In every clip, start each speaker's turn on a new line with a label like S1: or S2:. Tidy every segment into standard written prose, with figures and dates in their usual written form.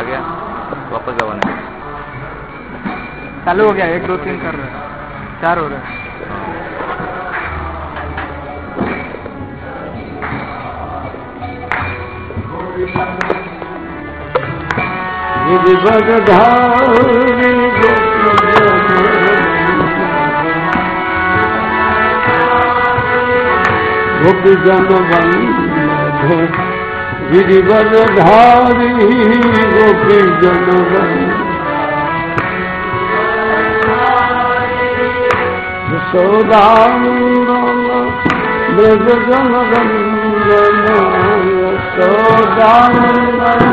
S1: गया वापस दबाने
S2: चालू हो गया। 1 2 3 कर रहा है, 4 हो रहा है।
S3: गोपी जन बंधो गिरिवरधारी गोपी जन यशोदानंदन ब्रज जन वंदन यशोदानंदन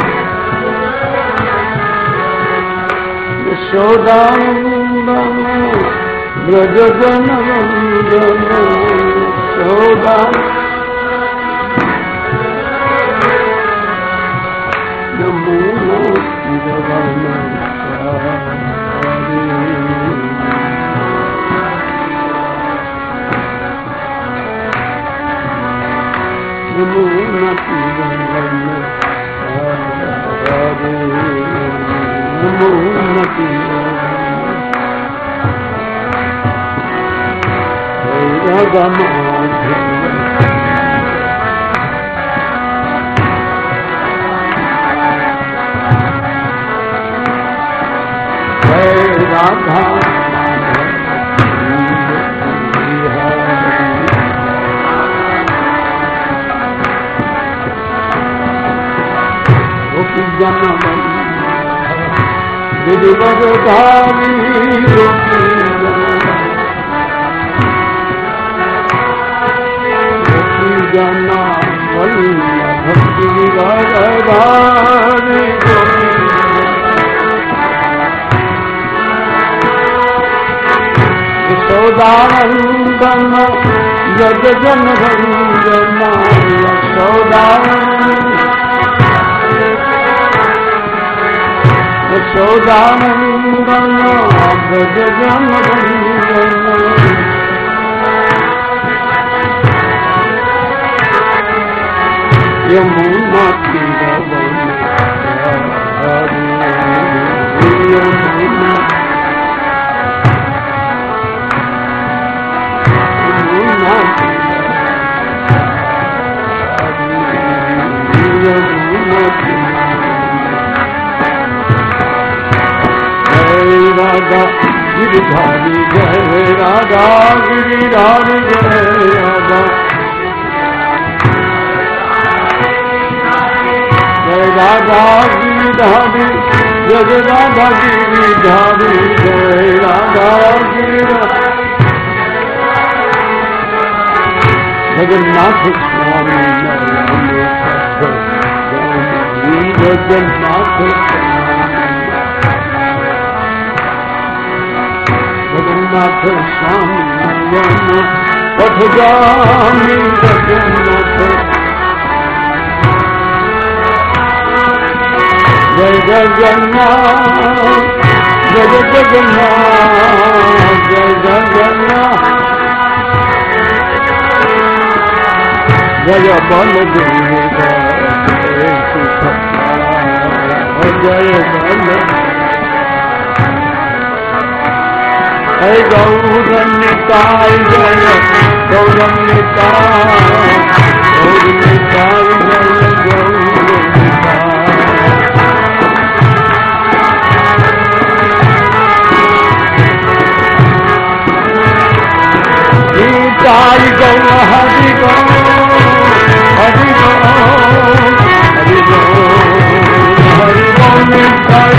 S3: यशोदानंदन ब्रज जन वंदन यशोदा नमो राधा गोपी जन गिरिवरधारी गोपी जन वल्लभ गिरिवरधारी यशोदानंदन जग जन भंजन यशोदानंदन जग जन भंजन यमुना तीरवनाधारी यमुना राधा गिरिधारी जय राधा गिरिधारी जय राधा जय राधा गिरिधारी जय राधा गिरिधारी जय राधा गिरिधारी जगन्नाथ स्वामी जगन्नाथ जगन्नाथ स्वामी पथगामी जगन्नाथ जय जगन्नाथ जय जगन्नाथ जय जगन्नाथ जय बलदेव जय जय बल गौरनिताय जय गौरनिताय गौरनिताय जय गौरनिताय गौर हरि गौर हरि गौर हरि गौर हरि गौरनिताय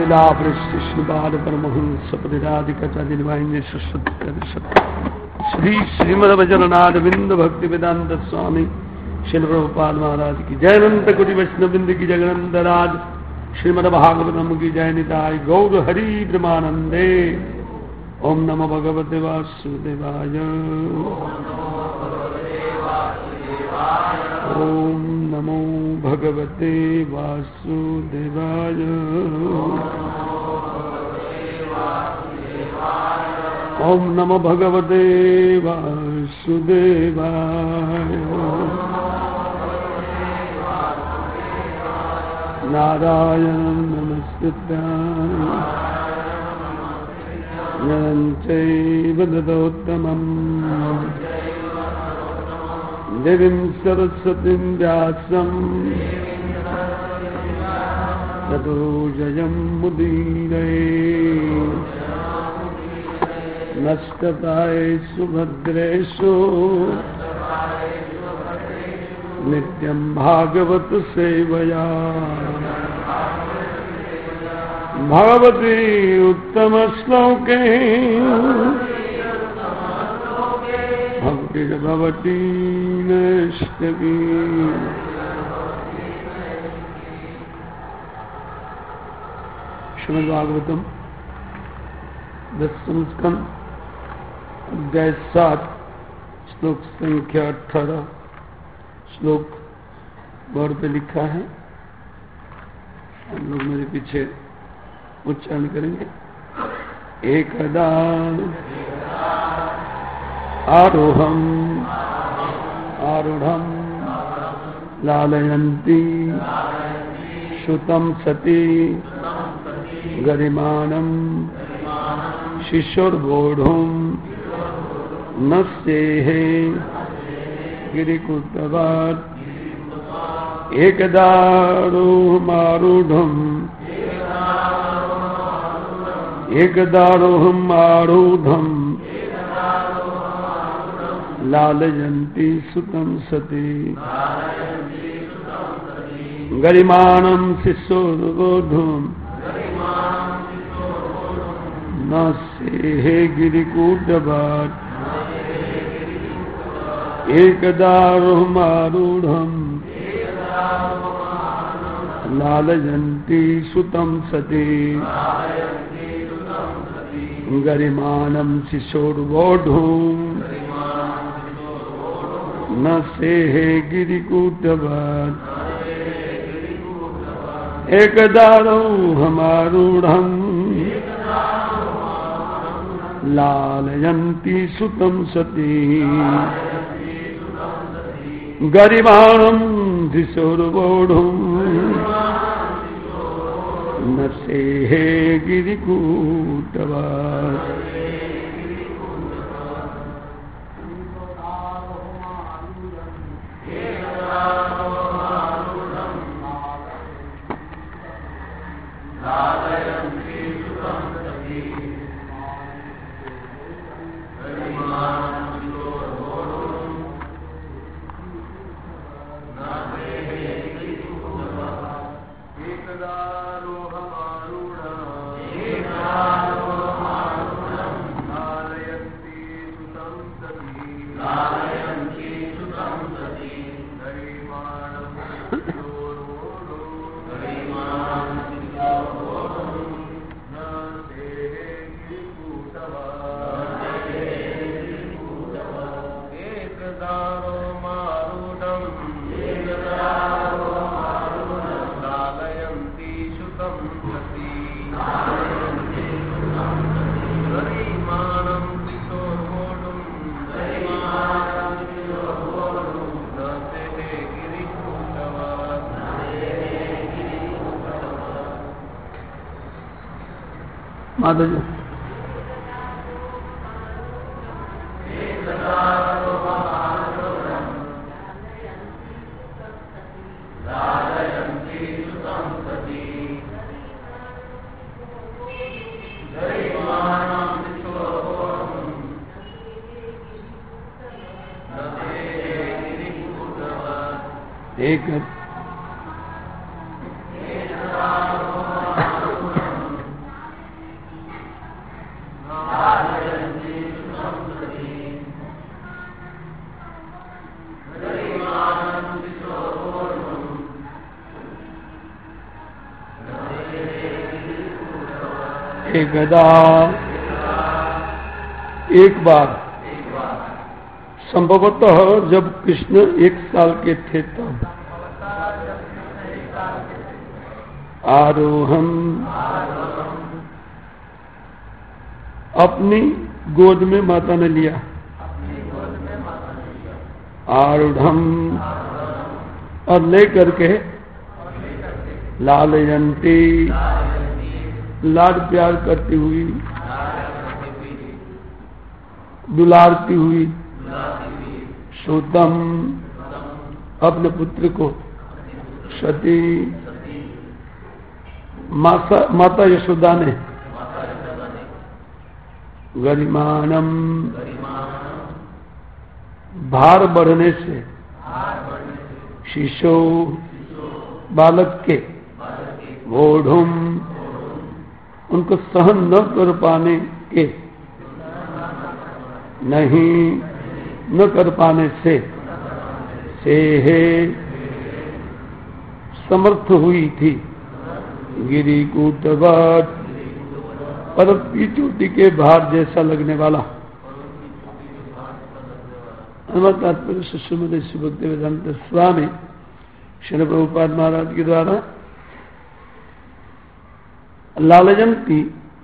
S3: लीला वृष्टि श्रीपाद परमहंस पदिराधिकचार्य श्री श्रीमद वज्रनाथ बिंद भक्ति वेदांत स्वामी श्री प्रभुपाद महाराज की जयनंत कोटि वैष्णव बिंद की जगनंद राज श्रीमद भागवतम की जय निताय गौर हरि ब्रह्मानंदे। ओम नमो भगवते वासुदेवाय। ओम नमो भगवते वासुदेवाय। ओम नमो भगवते वासुदेवाय। नारायणं नमस्कृत्य नरं चैव नरोत्तमं देवीं सरस्वतीं व्यासं ततो जयमुदीरये। नष्टताय सुभद्रेषु नित्यं भागवत सेवया भगवती उत्तम श्लोके भक्तिर्भवती नैष्ठिकी। श्रीमद् भागवतम 10वें स्कंद अध्याय 7 श्लोक संख्या 18 श्लोक बोर्ड पे लिखा है, हम लोग मेरे पीछे उच्चारण करेंगे। एकदा आरोहम आरूढ़ लालयन्ती श्रुतं सती गरिमाणं शिशुर्वोढुं न सेहे गिरिकुटवात्। एकदारोहमारूढ़ं लालयन्ती सुतं सती गरिमाणं शिशुर्वोढुं न सेहे गिरिकूटवात्। एकदारोहमारूढ़ं लालयन्ती सुतं सती गरिमाणं शिशोर्वोढुं न सेहे गिरिकूटवात्। एकदारोहमारूढ़ं लालयन्ती सुतं सती गरिमाणं शिशोर्वोढुं न सेहे गिरिकूटवात्। माता जी एक एकदा एक बार संभवतः जब कृष्ण 1 साल के थे तब आरोहम अपनी गोद में माता ने लिया, आरूढ़म और लेकर के लालयंती लाड प्यार करती हुई, दुलारती हुई, सुतम अपने पुत्र को, सती माता यशोदा ने, गरिमानम भार बढ़ने से, शिशो बालक के, वोढ़ुम उनको सहन न कर पाने के, नहीं न कर पाने से हे समर्थ हुई थी, गिरिकूटवत पर्वत की चोटी के भार जैसा लगने वाला। तात्पर्य सुश्रीमती भक्तिवेदांत स्वामी श्री प्रभुपाद महाराज के द्वारा लालयंती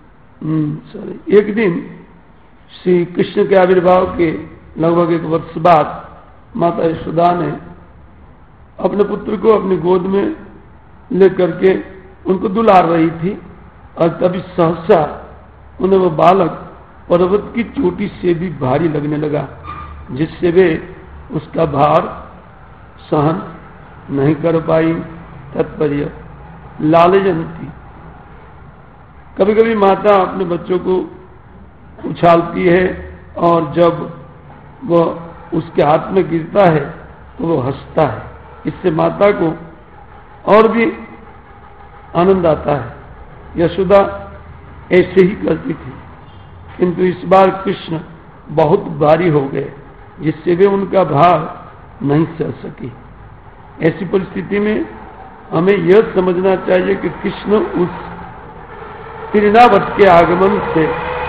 S3: एक दिन श्री कृष्ण के आविर्भाव के लगभग 1 वर्ष बाद माता यशोदा ने अपने पुत्र को अपनी गोद में लेकर के उनको दुलार रही थी और तभी सहसा उन्हें वो बालक पर्वत की चोटी से भी भारी लगने लगा, जिससे वे उसका भार सहन नहीं कर पाई। तात्पर्य लालयंती, कभी कभी माता अपने बच्चों को उछालती है और जब वह उसके हाथ में गिरता है तो वो हंसता है, इससे माता को और भी आनंद आता है। यशोदा ऐसे ही करती थी, किंतु इस बार कृष्ण बहुत भारी हो गए, जिससे वे उनका भार नहीं सह सकी। ऐसी परिस्थिति में हमें यह समझना चाहिए कि कृष्ण उस तिरनावत के आगमन से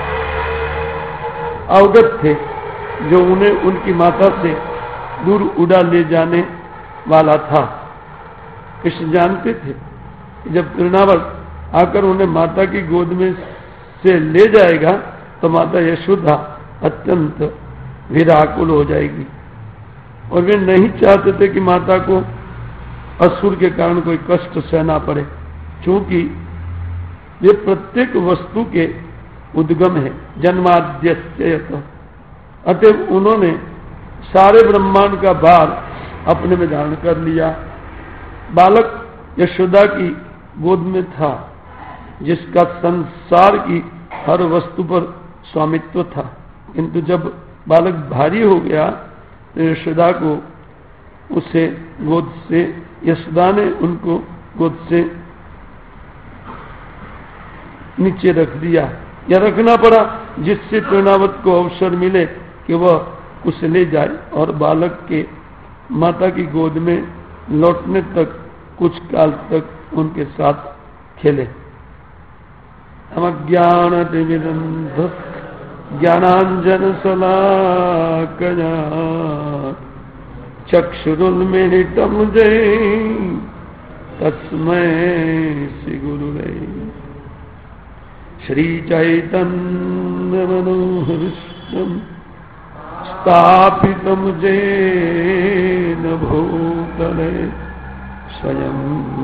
S3: अवगत थे, जो उन्हें उनकी माता से दूर उड़ा ले जाने वाला था। कृष्ण जानते थे कि जब तिरनावत आकर उन्हें माता की गोद में से ले जाएगा तो माता यशोदा अत्यंत व्याकुल हो जाएगी, और वे नहीं चाहते थे कि माता को असुर के कारण कोई कष्ट सहना पड़े, क्योंकि वे प्रत्येक वस्तु के उद्गम है, जन्माद्यस्य। अतः उन्होंने सारे ब्रह्मांड का भार अपने में धारण कर लिया। बालक यशोदा की गोद में था, जिसका संसार की हर वस्तु पर स्वामित्व था, किंतु जब बालक भारी हो गया तो यशोदा को उसे गोद से, यशोदा ने उनको गोद से नीचे रख दिया या रखना पड़ा, जिससे तिरनावत को अवसर मिले कि वह उसे ले जाए और बालक के माता की गोद में लौटने तक कुछ काल तक उनके साथ खेले। अज्ञानतिमिरन्ध ज्ञानांजन शलाकया चक्षुरुन्मीलितं येन तस्मै श्री गुरुवे श्री चैतन्य मनोहरम् स्थापितं येन भूतले स्वयं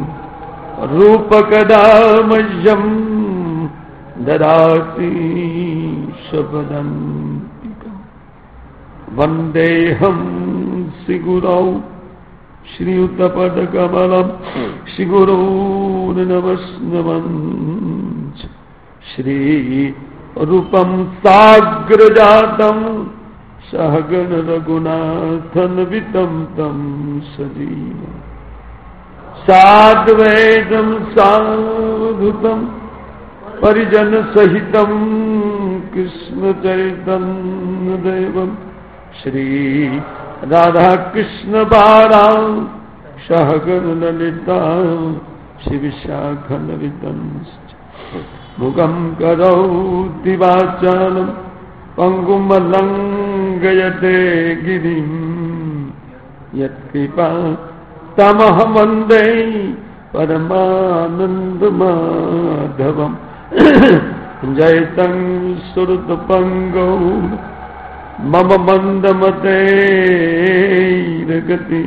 S3: रूपकदा मह्यं ददाति स्वपदान्तिकम्। वन्देऽहं श्रीगुरौ श्रीयुतपदकमलं श्रीगुरून् नमस्नमञ्च श्रीरूपं साग्रजातं सहगण रघुनाथन्वितं तं सजीवम् साद्वैतं सावधूतं परिजन सहितं कृष्ण चैतन्य देवं श्री राधा कृष्ण बाला सहगण ललिता श्री विशाखन्वितं मुखं करोति वाचालं पंगुं लंघयते गिरिं यत्कृपा तमहं वन्दे परमानन्दमाधवम् जयतं सुरतपङ्गौ मम मन्दमतेर्गति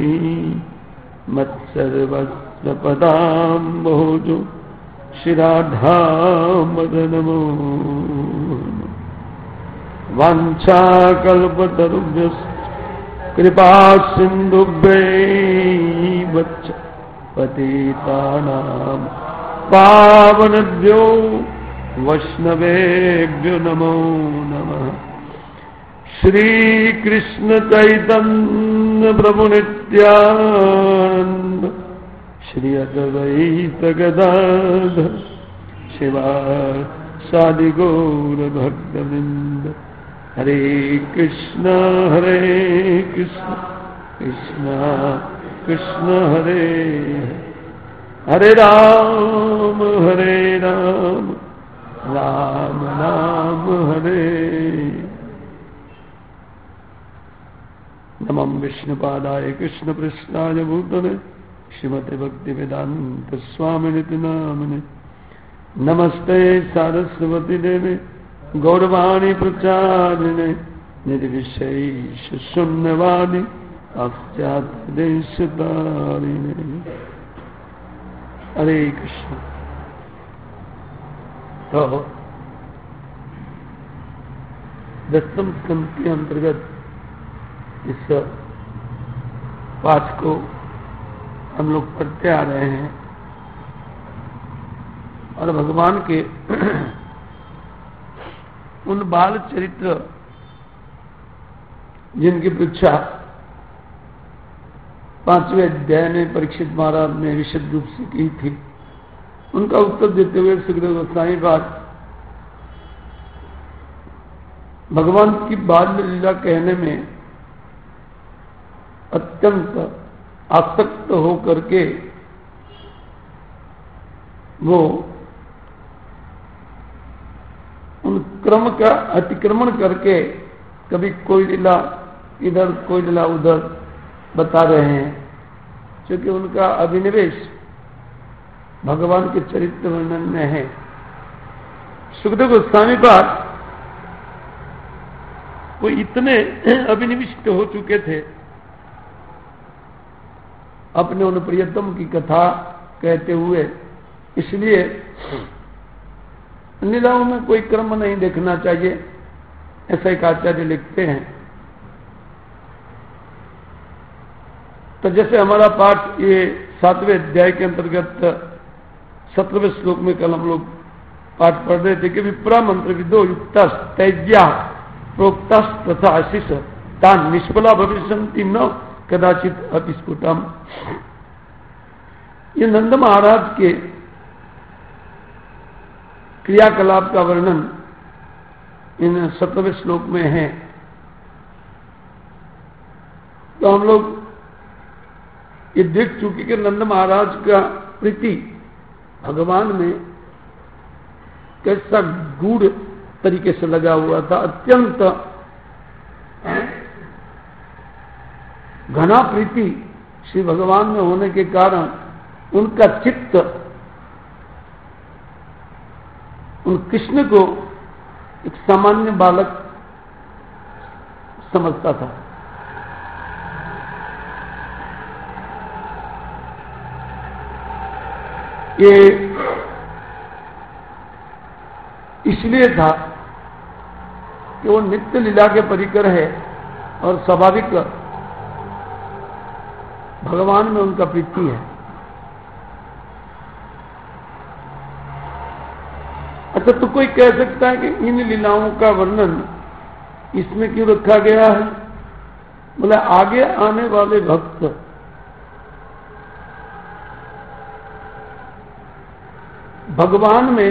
S3: मत्सर्वस्वपदाम्भोजो श्रीराधामदनमो वाञ्छाकल्पतरुभ्यश्च कृपासिन्धुभ्यैव च पतितानां पावनेभ्यो वैष्णवेभ्यो नमो नमः। श्रीकृष्ण चैतन्य प्रभु नित्यानंद श्री अद्वैत गदाधर शिवासादि गौर भक्तवृंद। हरे कृष्ण कृष्ण कृष्ण हरे हरे राम राम राम हरे। नमः विष्णुपादाय कृष्णपृष्ठाय भूतले श्रीमते भक्तिवेदांत स्वामिनिति नामिने। नमस्ते सारस्वती देवे गौरवाणी प्रचारिणे निर्विशेष शून्यवादी पाश्चात्य देशतारिणे। हरे कृष्ण। तो 10वें स्कंद के अंतर्गत इस पाठ को हम लोग पढ़ते आ रहे हैं और भगवान के उन बाल चरित्र जिनकी परीक्षा 5वें अध्याय में परीक्षित महाराज ने विशद रूप से की थी, उनका उत्तर देते हुए सुखदेव गोस्वामी बात भगवान की बाल्य लीला कहने में अत्यंत आसक्त होकर के वो उन क्रम का अतिक्रमण करके कभी कोई लीला इधर कोई लीला उधर बता रहे हैं, क्योंकि उनका अभिनिवेश भगवान के चरित्र वर्णन में है। सुखदेव गोस्वामी पाद वो इतने अभिनिविष्ट हो चुके थे अपने उन प्रियतम की कथा कहते हुए, इसलिए लीलाओं में कोई क्रम नहीं देखना चाहिए, ऐसा एक आचार्य लिखते हैं। तो जैसे हमारा पाठ ये 7वें अध्याय के अंतर्गत 17वें श्लोक में कल हम लोग पाठ पढ़ रहे थे कि विप्रा मंत्र विदो युक्त तैज्ञा प्रोक्त तथा आशीष तान निष्फला भविष्यन्ति न कदाचित अतिस्फुटम। ये नंद महाराज के क्रियाकलाप का वर्णन इन 17वें श्लोक में है। तो हम लोग ये देख चुके कि नंद महाराज का प्रीति भगवान में कैसा गूढ़ तरीके से लगा हुआ था, अत्यंत घना प्रीति श्री भगवान में होने के कारण उनका चित्त उन कृष्ण को एक सामान्य बालक समझता था। ये इसलिए था कि वो नित्य लीला के परिकर है और स्वाभाविक भगवान में उनका प्रीति है। अच्छा, तो कोई कह सकता है कि इन लीलाओं का वर्णन इसमें क्यों रखा गया है? बोला आगे आने वाले भक्त भगवान में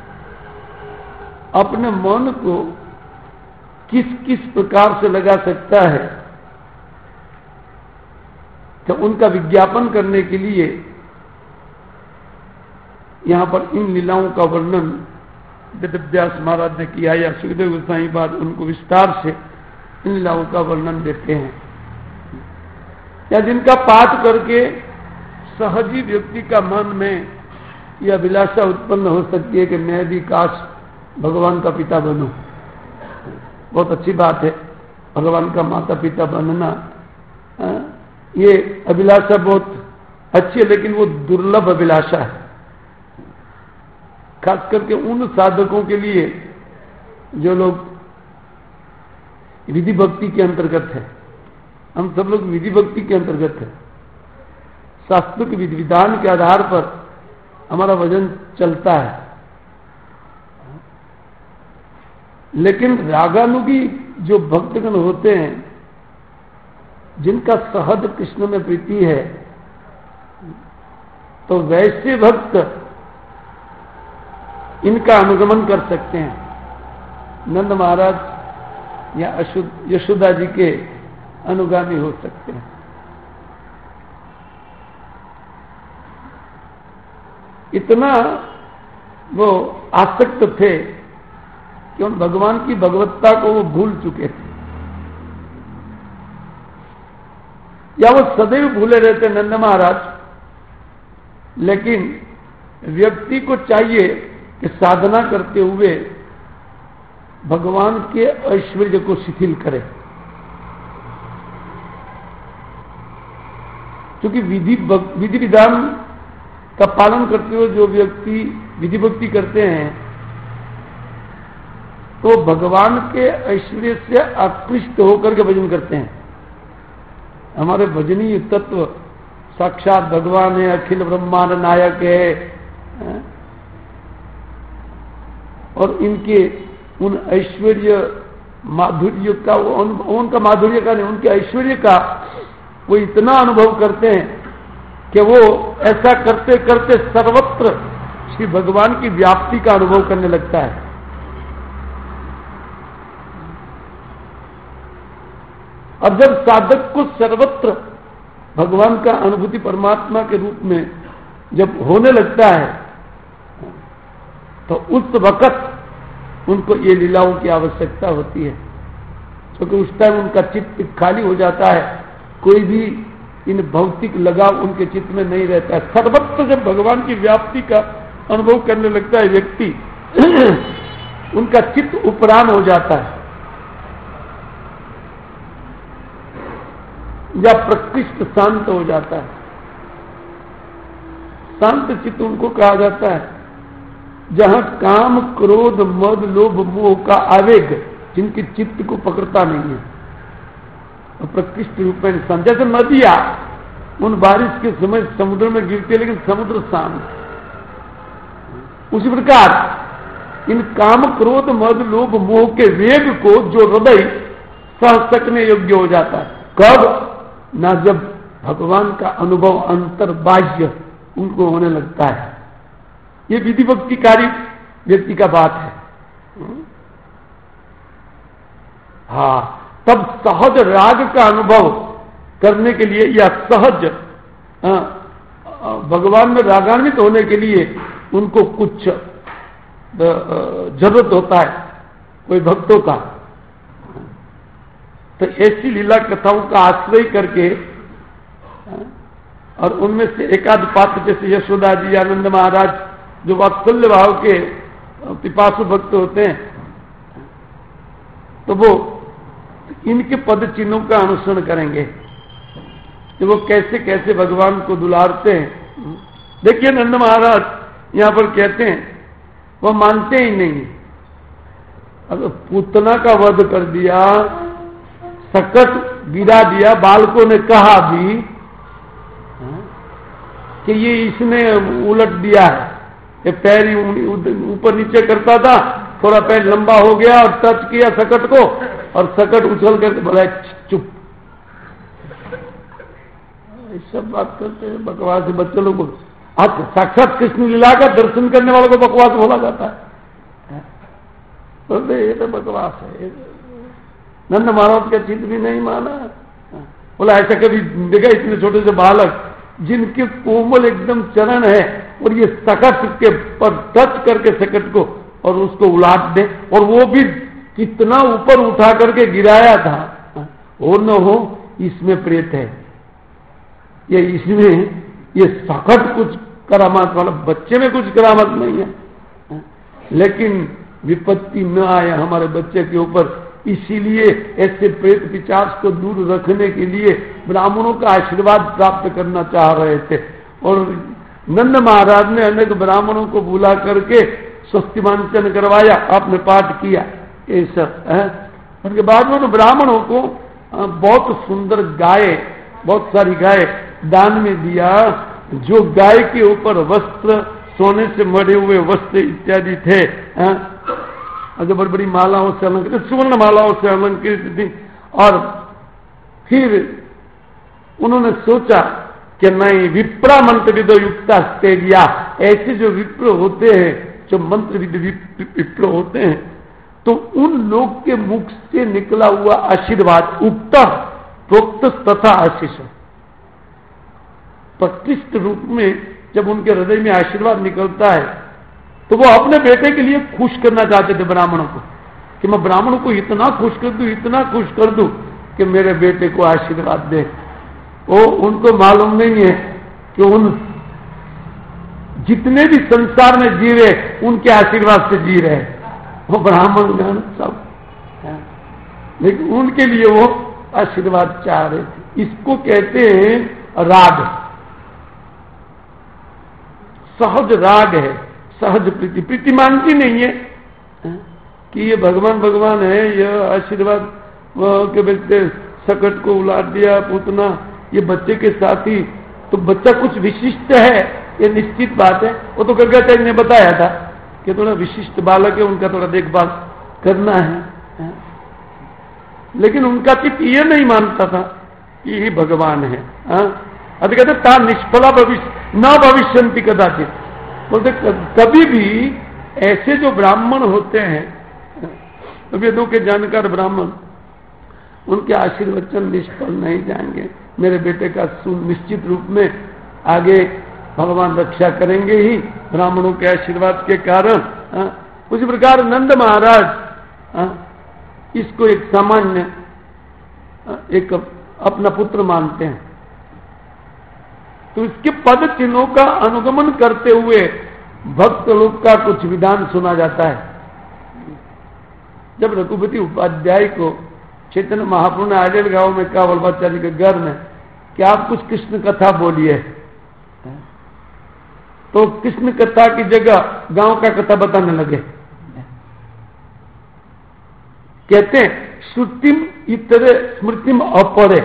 S3: अपने मन को किस किस प्रकार से लगा सकता है, तो उनका विज्ञापन करने के लिए यहां पर इन लीलाओं का वर्णन वेदव्यास महाराज ने किया या सुखदेव गोस्वामी बाद उनको विस्तार से इन लीलाओं का वर्णन देते हैं, या जिनका पाठ करके सहजी व्यक्ति का मन में यह अभिलाषा उत्पन्न हो सकती है कि मैं भी काश भगवान का पिता बनूं। बहुत अच्छी बात है भगवान का माता पिता बनना, ये अभिलाषा बहुत अच्छी है, लेकिन वो दुर्लभ अभिलाषा है, खास करके उन साधकों के लिए जो लोग विधि भक्ति के अंतर्गत है। हम सब लोग विधि भक्ति के अंतर्गत है, शास्त्र के विधि विधान के आधार पर हमारा भजन चलता है। लेकिन रागानुगी जो भक्तगण होते हैं, जिनका सहज कृष्ण में प्रीति है, तो वैसे भक्त इनका अनुगमन कर सकते हैं, नंद महाराज या यशोदा जी के अनुगामी हो सकते हैं। इतना वो आसक्त थे कि उन भगवान की भगवत्ता को वो भूल चुके थे, या वो सदैव भूले रहते नंद महाराज। लेकिन व्यक्ति को चाहिए कि साधना करते हुए भगवान के ऐश्वर्य को शिथिल करे, क्योंकि विधि विधान का पालन करते हुए जो व्यक्ति विधि भक्ति करते हैं, तो भगवान के ऐश्वर्य से आकृष्ट होकर के भजन करते हैं। हमारे भजनीय तत्व साक्षात भगवान है, अखिल ब्रह्मांड नायक है, और इनके उन ऐश्वर्य माधुर्य का, उनका माधुर्य का नहीं, उनके ऐश्वर्य का वो इतना अनुभव करते हैं कि वो ऐसा करते करते सर्वत्र श्री भगवान की व्याप्ति का अनुभव करने लगता है। अब जब साधक को सर्वत्र भगवान का अनुभूति परमात्मा के रूप में जब होने लगता है, तो उस वक्त उनको ये लीलाओं की आवश्यकता होती है, क्योंकि उस टाइम उनका चित्त खाली हो जाता है, कोई भी इन भौतिक लगाव उनके चित्त में नहीं रहता है। सर्वत्र जब भगवान की व्याप्ति का अनुभव करने लगता है व्यक्ति, उनका चित्त उपराम हो जाता है, या प्रकृष्ट शांत हो जाता है। शांत चित्त उनको कहा जाता है जहां काम क्रोध मद लोभ मोह का आवेग जिनके चित्त को पकड़ता नहीं है, तो प्रकृष्ट रूप में शांत। जैसे नदियां उन बारिश के समय समुद्र में गिरती है, लेकिन समुद्र शांत। उसी प्रकार इन काम क्रोध मद लोभ मोह के वेग को जो हृदय सह सकने योग्य हो जाता है, कब? ना जब भगवान का अनुभव अंतर्बाह्य उनको होने लगता है। ये विधि भक्तिकारी व्यक्ति का बात है। हाँ, तब सहज राग का अनुभव करने के लिए या सहज भगवान में रागान्वित होने के लिए उनको कुछ जरूरत होता है कोई भक्तों का। तो ऐसी लीला कथाओं का आश्रय करके, और उनमें से एकाध पात्र जैसे यशोदा जी, आनंद महाराज, जो वात्सल्य भाव के पिपासु भक्त होते हैं, तो वो इनके पद चिन्हों का अनुसरण करेंगे कि वो कैसे कैसे भगवान को दुलारते हैं। देखिए नंद महाराज यहां पर कहते हैं, वो मानते ही नहीं। अगर पूतना का वध कर दिया, सकट गिरा दिया, बालकों ने कहा भी कि ये इसने उलट दिया है, ये पैर ऊपर नीचे करता था, थोड़ा पैर लंबा हो गया और टच किया सकट को, और सकट उछल करके बोला चुप। सब बात करते हैं, बकवास है बच्चे लोग। आज साक्षात कृष्ण लीला का दर्शन करने वालों को बकवास बोला जाता है, बोलते ये तो बकवास है। नंद महाराज का चित्त भी नहीं माना, बोला ऐसा कभी देखा इतने छोटे से बालक जिनके कोमल एकदम चरण है, और ये सकट के पर टच करके सकट को और उसको उलाट दे, और वो भी कितना ऊपर उठा करके गिराया था, हो न हो इसमें प्रेत है, ये इसमें ये सखत कुछ करामात वाला, बच्चे में कुछ करामात नहीं है, लेकिन विपत्ति न आए हमारे बच्चे के ऊपर, इसीलिए ऐसे प्रेत पिशाच को दूर रखने के लिए ब्राह्मणों का आशीर्वाद प्राप्त करना चाह रहे थे। और नंद महाराज ने अनेक ब्राह्मणों को बुला करके स्वस्तिमांचन करवाया, आपने पाठ किया ये सब है। उनके बाद में ब्राह्मणों को बहुत सुंदर गाय, बहुत सारी गाय दान में दिया। जो गाय के ऊपर वस्त्र, सोने से मढ़े हुए वस्त्र इत्यादि थे, जो बड़ी बड़ी मालाओं से अलंकृत, सुवर्ण मालाओं से अलंकृत थी। और फिर उन्होंने सोचा कि नहीं, विप्रा मंत्र विदो युक्ता स्तेरिया, ऐसे जो विप्र होते हैं, जो मंत्र विप्र होते हैं, तो उन लोग के मुख से निकला हुआ आशीर्वाद, उक्त प्रोक्त तथा आशीष, प्रतिष्ठ रूप में जब उनके हृदय में आशीर्वाद निकलता है, तो वो अपने बेटे के लिए खुश करना चाहते थे ब्राह्मणों को, कि मैं ब्राह्मणों को इतना खुश कर दूं, इतना खुश कर दूं कि मेरे बेटे को आशीर्वाद दे। वो उनको मालूम नहीं है कि उन जितने भी संसार में जी रहे उनके आशीर्वाद से जी रहे, वो ब्राह्मण गण सब, लेकिन उनके लिए वो आशीर्वाद चाह रहे थे। इसको कहते हैं राग, सहज राग है, सहज प्रीति। प्रीति मानती नहीं है कि ये भगवान भगवान है, यह आशीर्वाद के बच्चे सकट को उलाट दिया पूतना, ये बच्चे के साथ ही, तो बच्चा कुछ विशिष्ट है, ये निश्चित बात है। वो तो गर्गाचार्य ने बताया था कि थोड़ा विशिष्ट बालक है, उनका थोड़ा देखभाल करना है, लेकिन उनका चित्त ये नहीं मानता था कि ये भगवान है। अरे कहते ता निष्फला भविष्य न भविष्यंति कदाचित, बोलते कभी भी ऐसे जो ब्राह्मण होते हैं, वेदों के जानकार ब्राह्मण, उनके आशीर्वचन निष्फल नहीं जाएंगे। मेरे बेटे का सुनिश्चित रूप में आगे भगवान रक्षा करेंगे ही ब्राह्मणों के आशीर्वाद के कारण। उसी प्रकार नंद महाराज इसको एक सामान्य, एक अपना पुत्र मानते हैं, तो इसके पद चिन्हों का अनुगमन करते हुए भक्त लोग का कुछ विधान सुना जाता है। जब रघुपति उपाध्याय को चैतन्य महाप्रभु ने आजेल गांव में कहा, वल्लभाचार्य के घर में, कि आप कुछ कृष्ण कथा बोलिए, तो कृष्ण कथा की जगह गांव का कथा बताने लगे। कहते हैं श्रुतिम इतरे स्मृतिम अपरे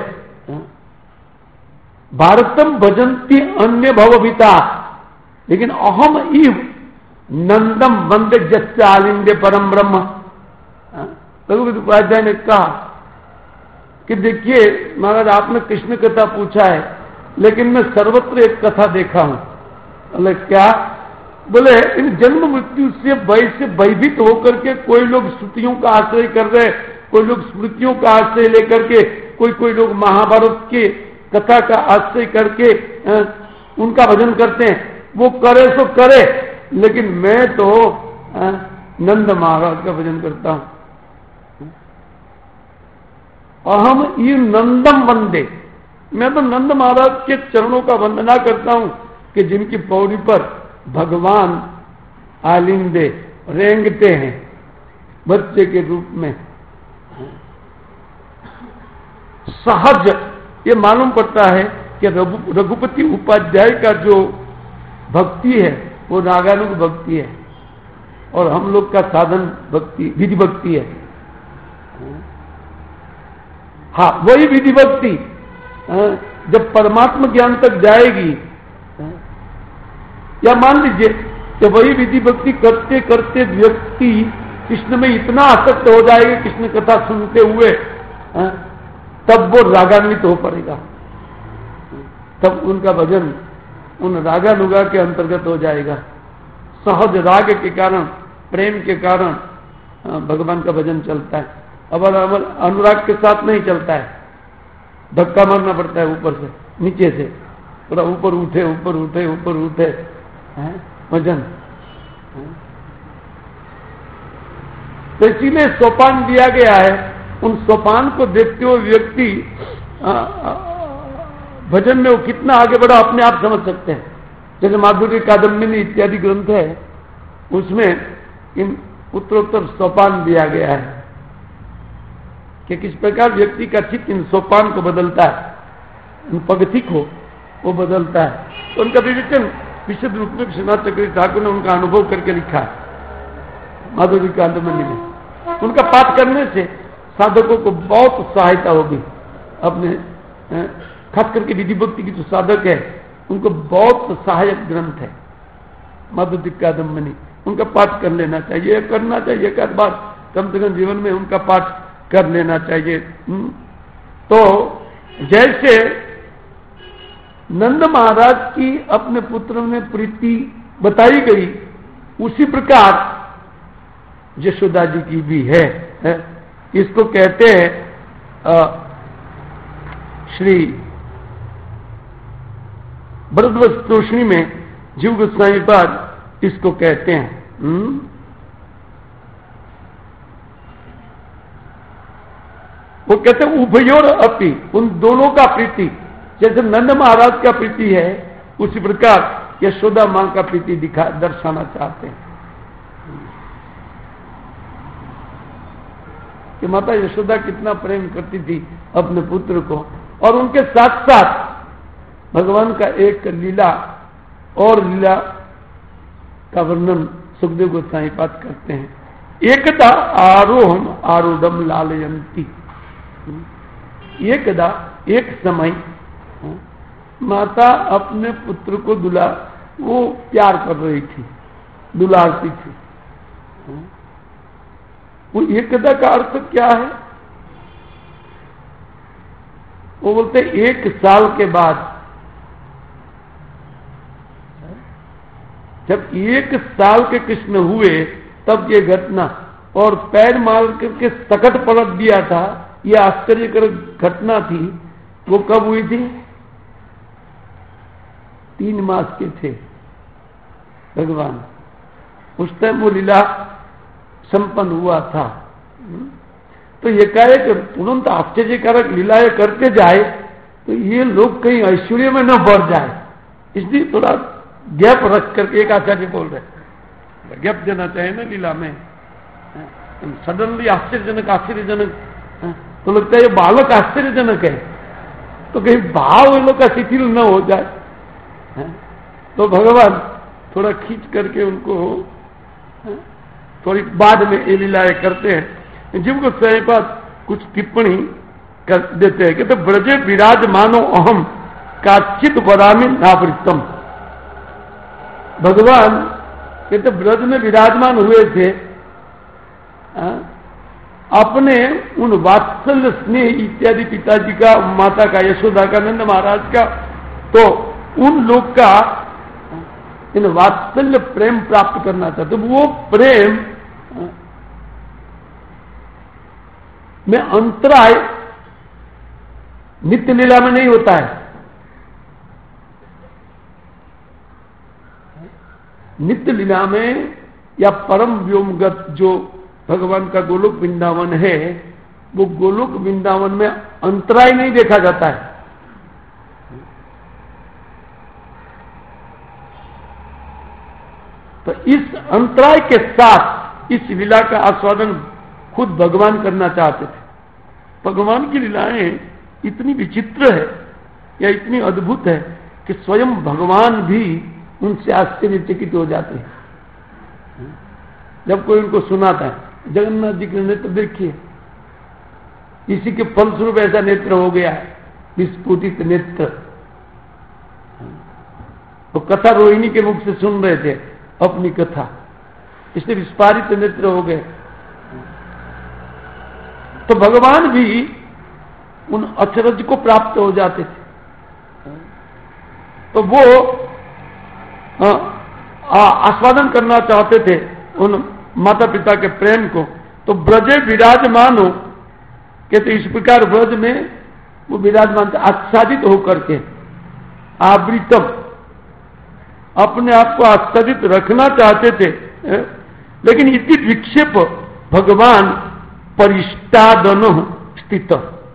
S3: भारतम भजंती अन्य भवभिता, लेकिन अहम इव नंदम वंदे जस्य आलिंदे परम ब्रह्म। रघुपति उपाध्याय ने कहा कि देखिए महाराज, आपने कृष्ण कथा पूछा है, लेकिन मैं सर्वत्र एक कथा देखा हूं। बोले क्या? बोले इन जन्म मृत्यु से भय से भयभीत होकर के कोई लोग श्रुतियों का आश्रय कर रहे, कोई लोग स्मृतियों का आश्रय लेकर के, कोई लोग महाभारत के कथा का आश्रय करके उनका भजन करते हैं। वो करे सो करे, लेकिन मैं तो नंद महाराज का भजन करता हूं। अहम ये नंदम वंदे, मैं तो नंद महाराज के चरणों का वंदना करता हूं कि जिनकी पौड़ी पर भगवान आलिंदे रेंगते हैं बच्चे के रूप में। सहज ये मालूम पड़ता है कि रघुपति उपाध्याय का जो भक्ति है वो रागानुग भक्ति है, और हम लोग का साधन भक्ति, विधि भक्ति है। हाँ, वही विधि भक्ति जब परमात्मा ज्ञान तक जाएगी, या मान लीजिए कि वही विधि भक्ति करते करते व्यक्ति कृष्ण में इतना आसक्त हो जाएगा, कृष्ण कथा सुनते हुए, तब वो रागान्वित हो पड़ेगा, तब उनका भजन उन रागानुगा के अंतर्गत हो जाएगा। सहज राग के कारण, प्रेम के कारण भगवान का भजन चलता है। अब अनुराग के साथ नहीं चलता है, धक्का मारना पड़ता है ऊपर से नीचे से, थोड़ा ऊपर उठे ऊपर उठे ऊपर उठे भजन। तो इसीलिए सोपान दिया गया है। उन सोपान को देखते हुए व्यक्ति भजन में वो कितना आगे बढ़ा अपने आप समझ सकते हैं। जैसे माधुर्य कादम्बिनी इत्यादि ग्रंथ है, उसमें इन उत्तरोत्तर सोपान दिया गया है कि किस प्रकार व्यक्ति का चित्त इन सोपान को बदलता है, इन पगथी को वो बदलता है। तो उनका विवेचन विशुद्ध रूप में विश्वनाथ चक्रवर्ती ठाकुर ने उनका अनुभव करके लिखा है माधुर्य कादम्बिनी में। उनका पाठ करने से साधकों को बहुत सहायता होगी। अपने खास करके विधि भक्ति की जो साधक है उनको बहुत सहायक ग्रंथ है माधुर्य कादम्बिनी। उनका पाठ कर लेना चाहिए, करना चाहिए, एक आध बार कम से कम जीवन में उनका पाठ कर लेना चाहिए। तो जैसे नंद महाराज की अपने पुत्र में प्रीति बताई गई, उसी प्रकार यशोदा जी की भी है। इसको कहते हैं श्री भरद्वाज तोषणी में जीव गोस्वामी पाद इसको कहते हैं। वो कहते हैं उभयोर अपि, उन दोनों का प्रीति, जैसे नंद महाराज का प्रीति है उसी प्रकार यशोदा मां का प्रीति दर्शाना चाहते हैं कि माता यशोदा कितना प्रेम करती थी अपने पुत्र को। और उनके साथ साथ भगवान का एक लीला और लीला का वर्णन सुखदेव गोस्वामी पाद करते हैं। एकदा आरोहम आरूढ़म लालयंती, एकदा एक समय माता अपने पुत्र को वो प्यार कर रही थी, दुलारती थी। वो एकदा का अर्थ क्या है? वो बोलते 1 साल के बाद, जब 1 साल के कृष्ण हुए तब ये घटना, और पैर मार करके सकट पलट दिया था, ये आश्चर्यकर घटना थी। वो कब हुई थी? 3 मास के थे भगवान, उस टाइम वो लीला संपन्न हुआ था। तो ये कहे कि तुरंत आश्चर्यकारक लीलाएं करते जाए तो ये लोग कहीं ऐश्वर्य में न बढ़ जाए, इसलिए थोड़ा गैप रख करके एक आचार्य बोल रहे, गैप देना चाहिए ना लीला में। सडनली आश्चर्यजनक तो लगता है ये बालक आश्चर्यजनक है, तो कहीं भाव इन लोग का शिथिल न हो जाए। तो भगवान थोड़ा खींच करके उनको थोड़ी बाद में ये लीलाएं करते हैं। जीव को सही बात कुछ टिप्पणी कर देते हैं कि तो ब्रजे विराजमानो अहम काचित वरामी नावृतम। भगवान कहते ब्रज में विराजमान हुए थे, अपने उन वात्सल्य स्नेह इत्यादि पिताजी का, माता का, यशोदा का, नंद महाराज का, तो उन लोग का इन वात्सल्य प्रेम प्राप्त करना चाहते। वो प्रेम में अंतराय नित्य लीला में नहीं होता है। नित्य लीला में या परम व्योमगत जो भगवान का गोलोक वृंदावन है, वो गोलोक वृंदावन में अंतराय नहीं देखा जाता है। तो इस अंतराय के साथ इस लीला का आस्वादन खुद भगवान करना चाहते थे। भगवान की लीलाएं इतनी विचित्र है या इतनी अद्भुत है कि स्वयं भगवान भी उनसे आश्चर्यचकित हो जाते हैं जब कोई उनको सुनाता है। जगन्नाथ जी के नेत्र देखिए, इसी के फलस्वरूप ऐसा नेत्र हो गया है, विस्फुटित नेत्र। तो कथा रोहिणी के मुख से सुन रहे थे अपनी कथा, इसलिए विस्फारित नेत्र हो गए। तो भगवान भी उन अचरज को प्राप्त हो जाते थे। तो वो आस्वादन करना चाहते थे उन माता पिता के प्रेम को। तो ब्रजे विराजमान हो, कहते इस प्रकार ब्रज में वो विराजमान थे, आच्छादित होकर के, आवृतम, अपने आप को आच्छादित रखना चाहते थे। लेकिन इति विक्षेप भगवान परिष्टादनो स्थित,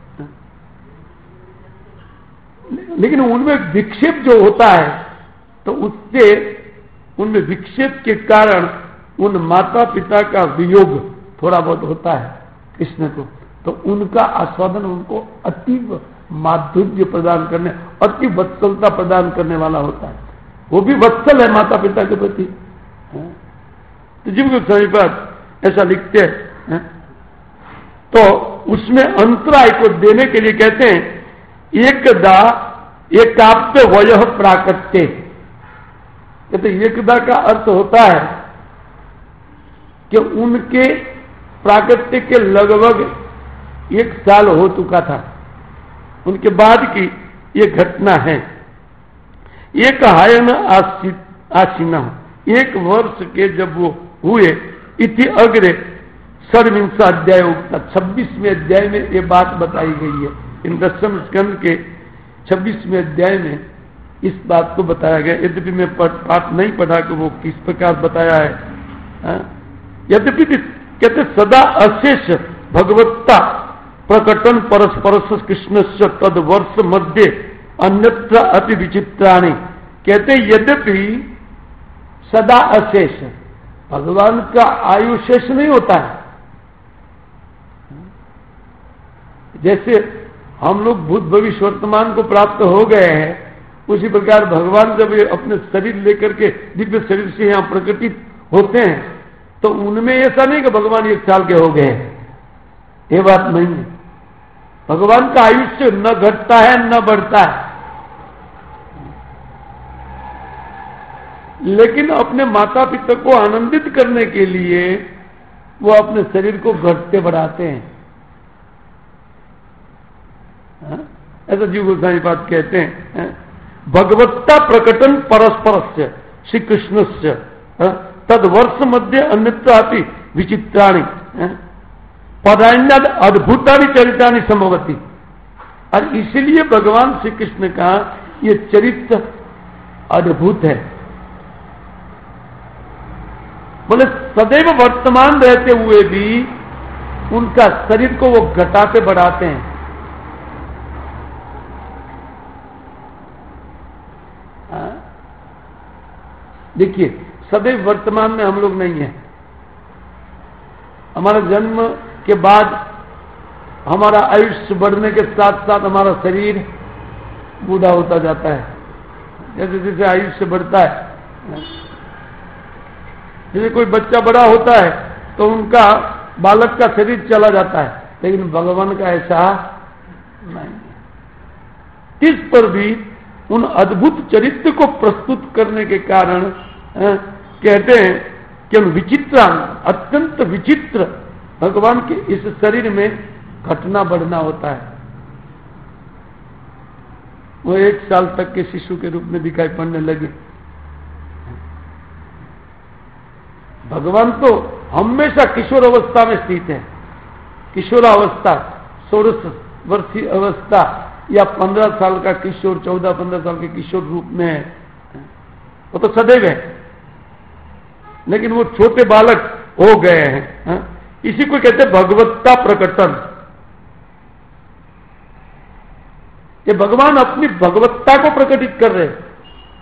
S3: लेकिन उनमें विक्षेप जो होता है तो उससे उनमें विक्षेप के कारण उन माता पिता का वियोग थोड़ा बहुत होता है कृष्ण को, तो उनका आस्वादन उनको अतीव माधुर्य प्रदान करने, अति वत्सलता प्रदान करने वाला होता है। वो भी वत्सल है माता पिता के प्रति। तो जीव गोस्वामी पाद ऐसा लिखते हैं। तो उसमें अंतराय को देने के लिए कहते हैं एकदा एकाप्य वयः प्राकट्य। कहते एकदा का अर्थ होता है कि उनके प्राकट्य के लगभग 1 साल हो चुका था, उनके बाद की ये घटना है। एक हायन आसीना, 1 वर्ष के जब वो हुए, इति अग्रे षड्विंश अध्याय उक्ता, 26वें अध्याय में ये बात बताई गई है। इन 10वें स्कंद के 26वें अध्याय में इस बात को बताया गया। यद्यपि मैं पाठ नहीं पढ़ा कि वो किस प्रकार बताया है। यद्यपि कहते सदा अशेष भगवत्ता प्रकटन परस्परस कृष्ण से तद वर्ष मध्य अन्यत्र अति विचित्राणी। कहते यद्यपि सदा अशेष, भगवान का आयु शेष नहीं होता है। जैसे हम लोग भूत भविष्य वर्तमान को प्राप्त हो गए हैं, उसी प्रकार भगवान जब अपने शरीर लेकर के दिव्य शरीर से यहां प्रकटित होते हैं तो उनमें ऐसा नहीं कि भगवान 1 साल के हो गए, ये बात नहीं है। भगवान का आयुष्य न घटता है न बढ़ता है, लेकिन अपने माता पिता को आनंदित करने के लिए वो अपने शरीर को घटते बढ़ाते हैं। ऐसा जीव गोस्वामी पाद कहते हैं भगवत्ता प्रकटन परस्परस्य श्री कृष्ण से तद वर्ष मध्य अन्यत्रापि विचित्राणी पदान्याद अद्भुतानि चरितानि संभवती। और इसलिए भगवान श्री कृष्ण का ये चरित्र अद्भुत है। बोले सदैव वर्तमान रहते हुए भी उनका शरीर को वो घटाते बढ़ाते हैं। देखिए सदैव वर्तमान में हम लोग नहीं है। हमारा जन्म के बाद हमारा आयुष्य बढ़ने के साथ साथ हमारा शरीर बूढ़ा होता जाता है। जैसे जैसे आयुष्य बढ़ता है, जैसे कोई बच्चा बड़ा होता है तो उनका बालक का शरीर चला जाता है, लेकिन भगवान का ऐसा नहीं। इस पर भी उन अद्भुत चरित्र को प्रस्तुत करने के कारण कहते हैं कि उन विचित्र, अत्यंत विचित्र भगवान के इस शरीर में घटना बढ़ना होता है। वो 1 साल तक के शिशु के रूप में दिखाई पड़ने लगे। भगवान तो हमेशा किशोर अवस्था में स्थित है। किशोरावस्था, 16 वर्षीय अवस्था या 15 साल का किशोर, 14-15 साल के किशोर रूप में है, वो तो सदैव है। लेकिन वो छोटे बालक हो गए हैं। इसी को कहते हैं भगवत्ता प्रकटन। ये भगवान अपनी भगवत्ता को प्रकटित कर रहे हैं,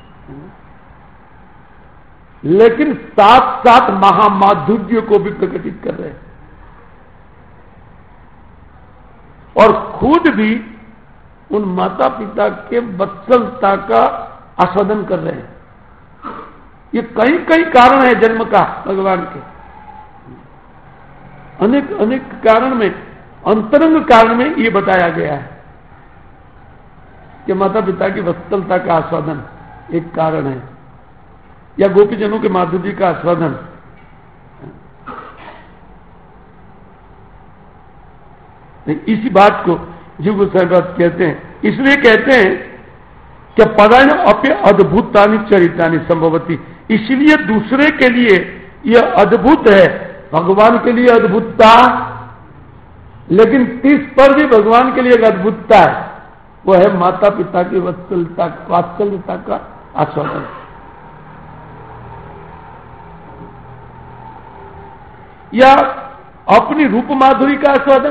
S3: लेकिन साथ साथ महामाधुर्य को भी प्रकटित कर रहे हैं, और खुद भी उन माता पिता के वत्सलता का आस्वादन कर रहे हैं। ये कई कई कारण है जन्म का भगवान के, अनेक अनेक कारण में, अंतरंग कारण में ये बताया गया है कि माता पिता की वत्सलता का आस्वादन एक कारण है, या गोपीजनों के माधुर्य का आस्वादन। इसी बात को जीव गोस्वामी पाद कहते हैं। इसलिए कहते हैं कि पदान अपे अद्भुतानि चरितानि संभवती। इसलिए दूसरे के लिए यह अद्भुत है, भगवान के लिए अद्भुतता, लेकिन तीस पर भी भगवान के लिए एक अद्भुतता है, वो है माता पिता की वात्सल्यता का आस्वादन। या अपनी रूप माधुरी का आस्वादन।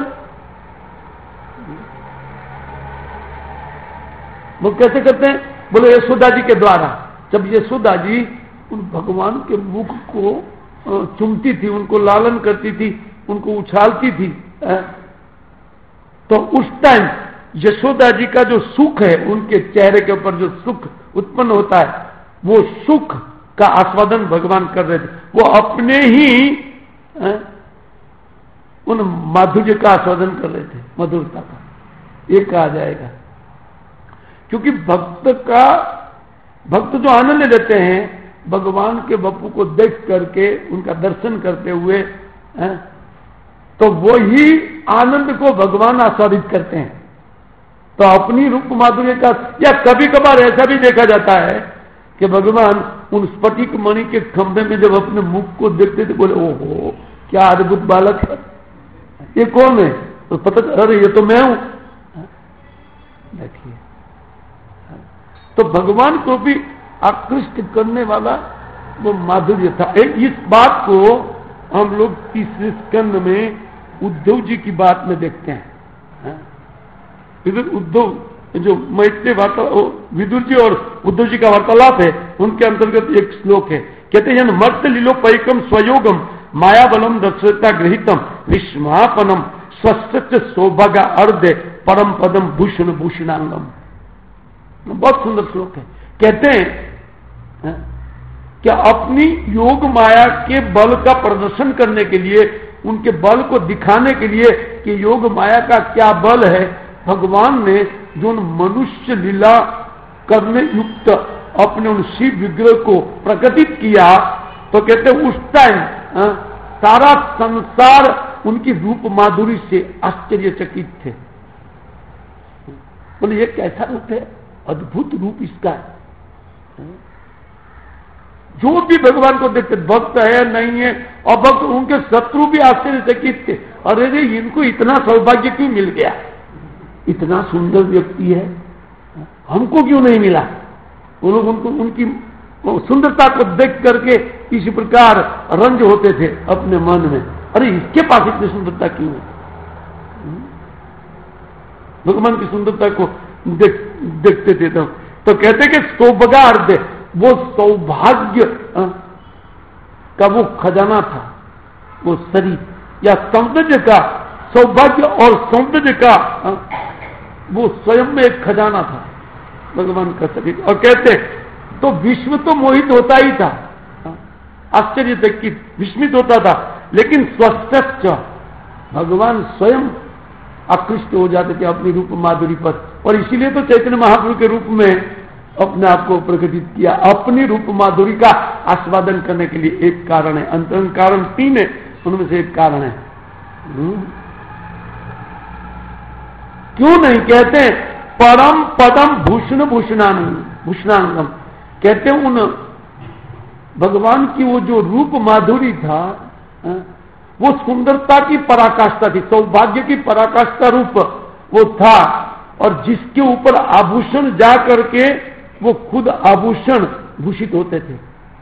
S3: वो कैसे करते हैं? बोले यशोदा जी के द्वारा। जब यशोदा जी उन भगवान के मुख को चूमती थी, उनको लालन करती थी, उनको उछालती थी, तो उस टाइम यशोदा जी का जो सुख है, उनके चेहरे के ऊपर जो सुख उत्पन्न होता है, वो सुख का आस्वादन भगवान कर रहे थे। वो अपने ही उन माधुर्य का आस्वादन कर रहे थे, मधुरता का, ये कहा जाएगा। क्योंकि भक्त जो आनंद लेते हैं भगवान के बप्पू को देख करके, उनका दर्शन करते हुए, तो वो ही आनंद को भगवान आस्वादित करते हैं। तो अपनी रूप माधुर्य का, या कभी कभार ऐसा भी देखा जाता है कि भगवान उन स्फटिक मणि के खंभे में जब अपने मुख को देखते थे, बोले ओहो क्या अद्भुत बालक है, ये कौन है? तो पता, अरे ये तो मैं हूं। देखिए, तो भगवान को भी आकृष्ट करने वाला वो माधुर्य था। इस बात को हम लोग तीसरे स्कंद में उद्धव जी की बात में देखते हैं। इधर उद्धव जो मैत्रेय विदुर जी और उद्धव जी का वार्तालाप है, उनके अंतर्गत एक श्लोक है, कहते हैं मर्त लीलोपैकम स्वयोगम मायाबलम दक्षता गृहितम विस्मापनम स्वस्थ सौभाग्य अर्धे परम पदम भूषण भूषणांगम। बहुत सुंदर श्लोक है। कहते हैं कि अपनी योग माया के बल का प्रदर्शन करने के लिए, उनके बल को दिखाने के लिए कि योग माया का क्या बल है, भगवान ने जो मनुष्य लीला करने युक्त अपने उन शिव विग्रह को प्रकटित किया, तो कहते उस टाइम सारा संसार उनकी रूप माधुरी से आश्चर्यचकित थे। बोले ये कैसा रूप है, अद्भुत रूप इसका है। जो भी भगवान को देखते, भक्त है नहीं है, और भक्त उनके शत्रु भी आश्चर्यचकित थे, अरे रे इनको इतना सौभाग्य क्यों मिल गया, इतना सुंदर व्यक्ति है, हमको क्यों नहीं मिला। वो लोग उनको उनकी सुंदरता को देख करके इसी प्रकार रंज होते थे अपने मन में, अरे इसके पास इतनी सुंदरता क्यों है। भगवान की सुंदरता को देखते थे तो कहते कि सौभाग्य, वो सौभाग्य का वो खजाना था, वो शरीर या सौंदर्य का, सौभाग्य और सौंदर्य का वो स्वयं में एक खजाना था भगवान का शरीर। और कहते तो विश्व तो मोहित होता ही था, आश्चर्य तक कि विस्मित होता था, लेकिन स्वस्थ भगवान स्वयं आकृष्ट हो जाते थे अपनी रूप माधुरी पर। और इसीलिए तो चैतन्य महाप्रभु के रूप में अपने आप को प्रकटित किया, अपनी रूप माधुरी का आस्वादन करने के लिए। एक कारण है, अंतरंग कारण 3 है, उनमें से एक कारण है। क्यों नहीं कहते परम पदम भूषण भूषणांगम, कहते उन भगवान की वो जो रूप माधुरी था, वो सुंदरता की पराकाष्ठा थी, सौभाग्य की पराकाष्ठा रूप वो था, और जिसके ऊपर आभूषण जा करके वो खुद आभूषण भूषित होते थे।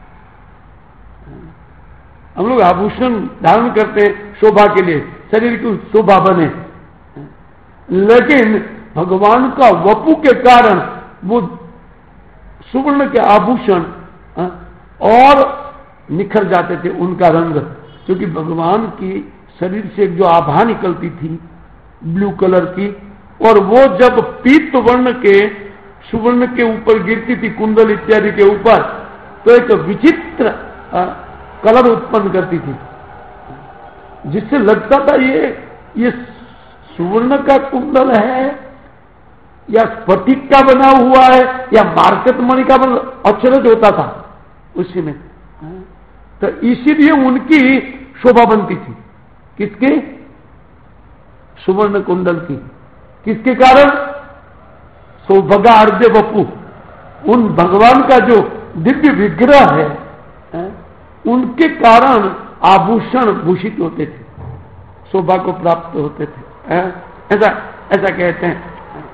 S3: हम लोग आभूषण धारण करते हैं शोभा के लिए, शरीर की शोभा बने, लेकिन भगवान का वपु के कारण वो सुवर्ण के आभूषण और निखर जाते थे, उनका रंग, क्योंकि भगवान की शरीर से एक जो आभा निकलती थी ब्लू कलर की, और वो जब पीत वर्ण के सुवर्ण के ऊपर गिरती थी, कुंडल इत्यादि के ऊपर, तो एक विचित्र कलर उत्पन्न करती थी, जिससे लगता था ये सुवर्ण का कुंडल है या स्फटिक का बना हुआ है या मार्केट मणि का बना, अचरज होता था उसी में। तो इसीलिए उनकी शोभा बनती थी, किसकी? सुवर्ण कुंडल की। किसके कारण? सौभाग्य वपु, उन भगवान का जो दिव्य विग्रह है, उनके कारण आभूषण भूषित होते थे, शोभा को प्राप्त होते थे। ऐसा कहते हैं।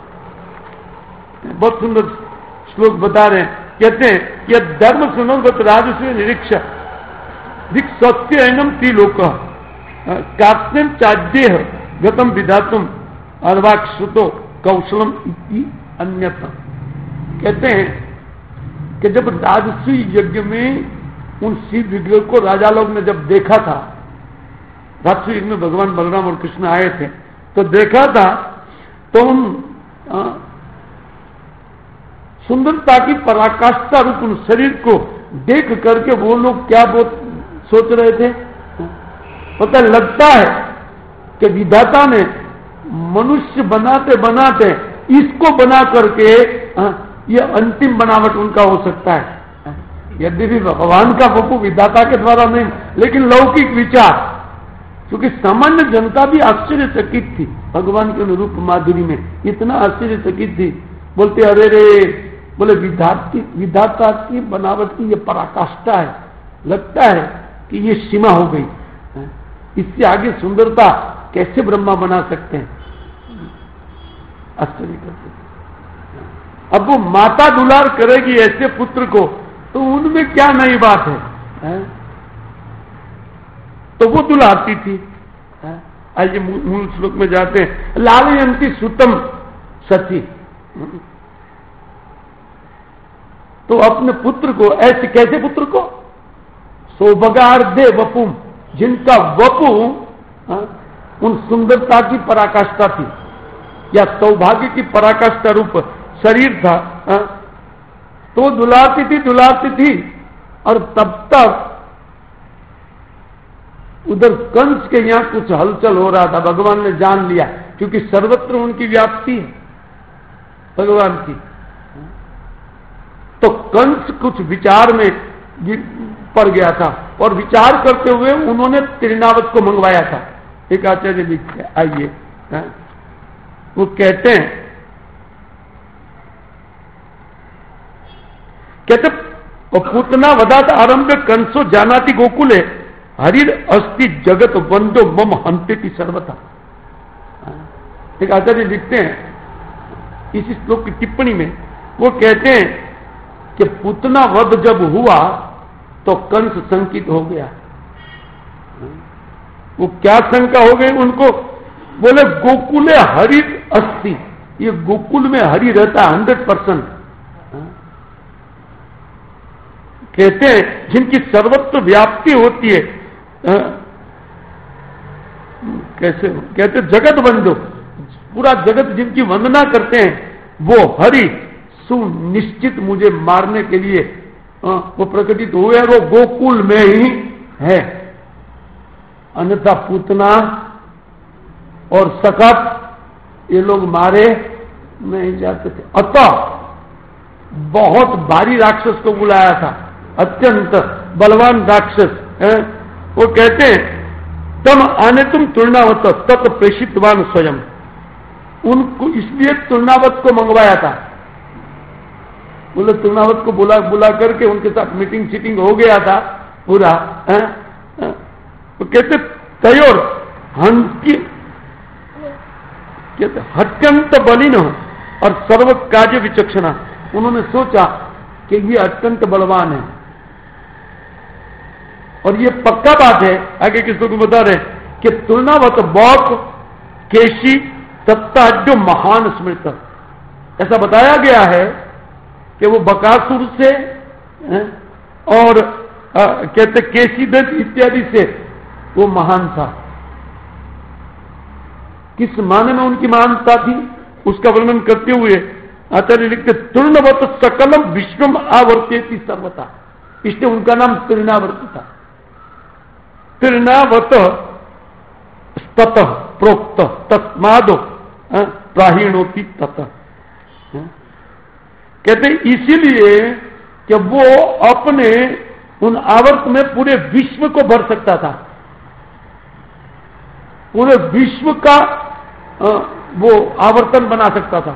S3: बहुत सुंदर श्लोक बता रहे हैं, कहते हैं कि धर्म सुनोगत राजस्व निरीक्षा दिक् सत्य एनम त्रिलोक कास्यम चाद्येह गतम विधातुम अर्वाक्षुतो कौशलम इति अन्यथा। कहते हैं कि जब राजसूय यज्ञ में उन शिव विग्रह को राजा लोग ने जब देखा था, राजसूय यज्ञ में भगवान बलराम और कृष्ण आए थे, तो देखा था, तो उन सुंदरता की पराकाष्ठा रूप उन शरीर को देख करके वो लोग क्या सोच रहे थे, पता लगता है कि विधाता ने मनुष्य बनाते बनाते इसको बना करके ये अंतिम बनावट उनका हो सकता है। यद्यपि भगवान का वपु विधाता के द्वारा नहीं, लेकिन लौकिक विचार, क्योंकि सामान्य जनता भी आश्चर्यचकित थी भगवान के अनुरूप माधुरी में, इतना आश्चर्यचकित थी, बोलते अरे रे, बोले विधाता की बनावट की ये पराकाष्ठा है, लगता है कि ये सीमा हो गई, इससे आगे सुंदरता कैसे ब्रह्मा बना सकते हैं, आश्चर्य करते थे। अब वो माता दुलार करेगी ऐसे पुत्र को, तो उनमें क्या नई बात है? तो वो दुलारती थी। आइए मूल श्लोक में जाते हैं। लालयंती सुतम सती, तो अपने पुत्र को ऐसे, कैसे पुत्र को? सौभगार्धे वपुम, जिनका वपु उन सुंदरता की पराकाष्ठा थी या सौभाग्य की पराकाष्ठा रूप शरीर था, तो दुलारती थी। और तब तक उधर कंस के यहां कुछ हलचल हो रहा था, भगवान ने जान लिया, क्योंकि सर्वत्र उनकी व्याप्ति है भगवान की। तो कंस कुछ विचार में पड़ गया था, और विचार करते हुए उन्होंने त्रिनावत को मंगवाया था। एक आचार्य लिखते, आइए, वो कहते हैं, पूतना वदात आरंभ कंसो जानाति गोकुले हरिर अस्ति जगत वंदो मम हंतेति सर्वथा। एक आचार्य लिखते हैं इस श्लोक की टिप्पणी में, वो कहते हैं कि पूतना वध जब हुआ तो कंस शंकित हो गया। वो क्या शंका हो गई उनको? बोले गोकुले हरि अस्ति, ये गोकुल में हरि रहता है 100%। कहते हैं जिनकी सर्वत्र व्याप्ति होती है, कैसे कहते जगत बंधु, पूरा जगत जिनकी वंदना करते हैं, वो हरि सुनिश्चित मुझे मारने के लिए वो प्रकटित हुए, वो गोकुल में ही है, अन्यथा पूतना और सकप ये लोग मारे नहीं जाते थे। अतः बहुत भारी राक्षस को बुलाया था, अत्यंत बलवान राक्षस है। वो कहते हैं तम आने तुम तुर्णावत तत् प्रेषितवान स्वयं, उनको इसलिए तुर्णावत को मंगवाया था। बोले तुर्णावत को बुला करके उनके साथ मीटिंग सीटिंग हो गया था पूरा। तो कहते तयोर हंस की कहते अत्यंत बलिन और सर्व कार्य विचक्षणा, उन्होंने सोचा कि ये अत्यंत बलवान है, और ये पक्का बात है, आगे किसको को बता रहे कि तुर्णावत बौक केशी तत्ताड्यो महान स्मृत, ऐसा बताया गया है कि वो बकासुर से और कहते केशीदत्त इत्यादि से वो महान था। किस माने में उनकी महानता थी उसका वर्णन करते हुए आचार्य लिखते तुर्णवत सकलम विश्वम आवर्तेति सर्वथा, इसलिए उनका नाम त्रिनावर्त था। त्रिनावत ततः प्रोक्त तस्मादो प्राहीणोति ततः, कहते इसीलिए कि वो अपने उन आवर्त में पूरे विश्व को भर सकता था, पूरे विश्व का वो आवर्तन बना सकता था,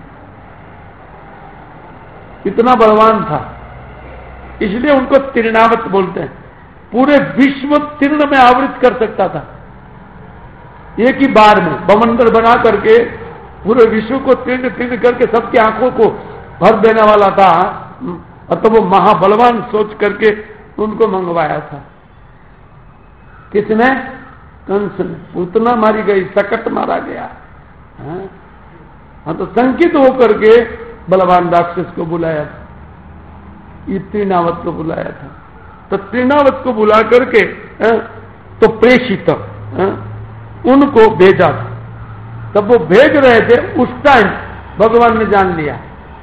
S3: इतना बलवान था, इसलिए उनको त्रिनावत बोलते हैं। पूरे विश्व तीर्ण में आवृत कर सकता था, एक ही बार में बमंडल बना करके पूरे विश्व को तीर्ण तीर्ण करके सबकी आंखों को भर देने वाला था। तो वो महाबलवान सोच करके उनको मंगवाया था। किसने? कंस ने पूतना मारी गई, सकट मारा गया। हाँ, तो संकित होकर के बलवान राक्षस को बुलाया था, ये त्रिनावत को बुलाया था। तो त्रिनावत को बुला करके तो प्रेषित उनको भेजा था। तब वो भेज रहे थे, उस टाइम भगवान ने जान लिया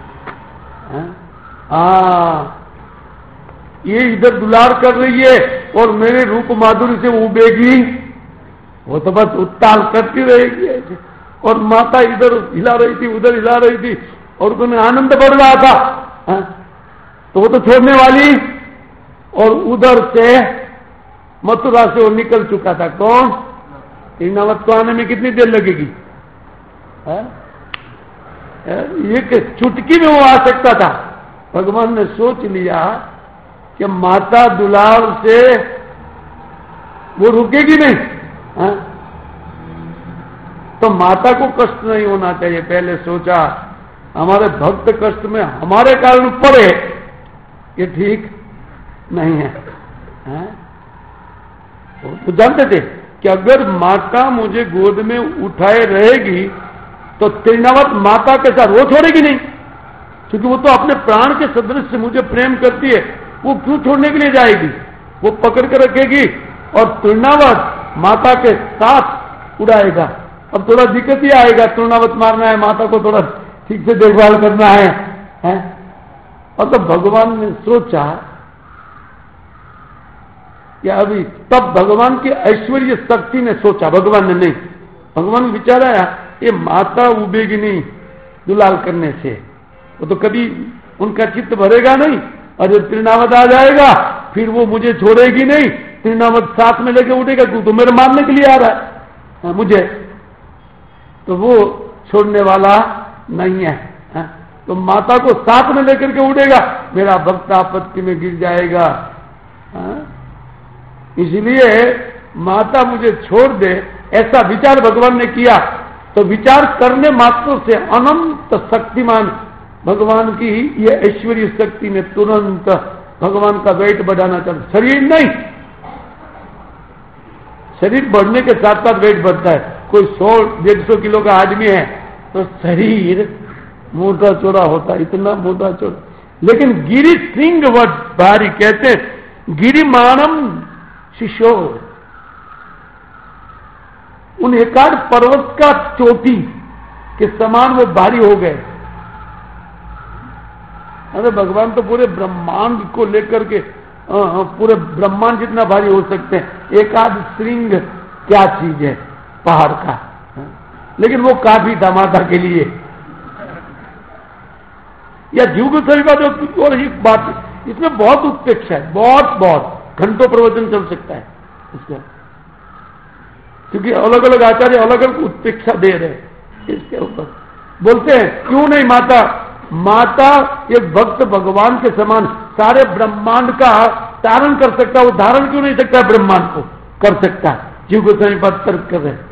S3: ये इधर दुलार कर रही है और मेरे रूप माधुरी से उबेगी, वो तो बस उत्ताल करती रहेगी ऐसे। और माता इधर हिला रही थी, उधर हिला रही थी, और उन्हें आनंद बढ़ रहा था। तो वो तो छोड़ने वाली, और उधर से मथुरा से वो निकल चुका था। कौन? त्रिनावत को आने में कितनी देर लगेगी? ये चुटकी में वो आ सकता था। भगवान ने सोच लिया कि माता दुलार से वो रुकेगी नहीं, तो माता को कष्ट नहीं होना चाहिए। पहले सोचा हमारे भक्त कष्ट में हमारे कारण पड़े, ये ठीक नहीं है। तो जानते थे कि अगर माता मुझे गोद में उठाए रहेगी तो त्रिनावत माता के साथ वो छोड़ेगी नहीं, क्योंकि वो तो अपने प्राण के सदृश से मुझे प्रेम करती है, वो क्यों छोड़ने के लिए जाएगी? वो पकड़ कर रखेगी और त्रिनावत माता के साथ उड़ाएगा। अब थोड़ा दिक्कत ही आएगा, त्रिनावत मारना है, माता को थोड़ा ठीक से देखभाल करना है? और तो भगवान ने सोचा कि अभी, तब भगवान की ऐश्वर्य शक्ति ने सोचा, भगवान ने नहीं, भगवान ने विचार आया ये माता उबेगी नहीं दुलाल करने से, वो तो कभी उनका चित्त भरेगा नहीं, और जब त्रिनावत आ जाएगा फिर वो मुझे छोड़ेगी नहीं, त्रिनावत साथ में लेके उठेगा, तू तो मेरे मारने के लिए आ रहा है मुझे, तो वो छोड़ने वाला नहीं है। तो माता को साथ में लेकर के उठेगा, मेरा भक्त आपत्ति में गिर जाएगा। इसलिए माता मुझे छोड़ दे, ऐसा विचार भगवान ने किया। तो विचार करने मात्र से अनंत शक्तिमान भगवान की ये ऐश्वर्य शक्ति ने तुरंत भगवान का वेट बढ़ाना चाहिए। शरीर नहीं, शरीर बढ़ने के साथ साथ वेट बढ़ता है। कोई 100-150 किलो का आदमी है तो शरीर मोटा चौड़ा होता है, इतना मोटा चौड़ा, लेकिन गिरि सिंह वट भारी कहते हैं, गिरिमाणम शिशो, उन एकाध पर्वत का चोटी के समान वो भारी हो गए। अरे भगवान तो पूरे ब्रह्मांड को लेकर के पूरे ब्रह्मांड जितना भारी हो सकते हैं, एकाध श्रृंग क्या चीज है पहाड़ का, लेकिन वो काफी था माता के लिए। या जीव को सभी बात, और एक बात इसमें बहुत उत्प्रेक्षा है, बहुत घंटों प्रवचन चल सकता है इसका, क्योंकि अलग अलग आचार्य अलग अलग उत्प्रेक्षा दे रहे हैं इसके ऊपर। बोलते हैं क्यों नहीं माता एक भक्त भगवान के समान सारे ब्रह्मांड का धारण कर सकता है, वो धारण क्यों नहीं सकता? ब्रह्मांड को कर सकता है। जीव को सभी बात तर्क कर रहे,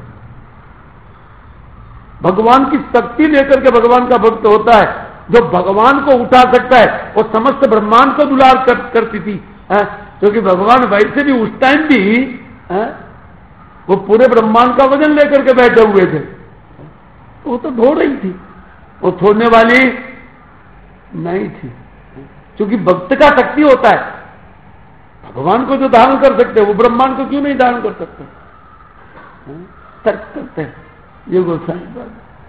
S3: भगवान की शक्ति लेकर के भगवान का भक्त होता है, जो भगवान को उठा सकता है। वो समस्त ब्रह्मांड को दुलार करती थी, क्योंकि भगवान वैसे भी उस टाइम भी वो पूरे ब्रह्मांड का वजन लेकर के बैठे हुए थे, वो तो ढो रही थी, वो छोड़ने वाली नहीं थी, क्योंकि भक्त का शक्ति होता है। भगवान को जो धारण कर सकते हैं वो ब्रह्मांड को क्यों नहीं धारण कर सकते? तर्क करते हैं ये गोस्वामी,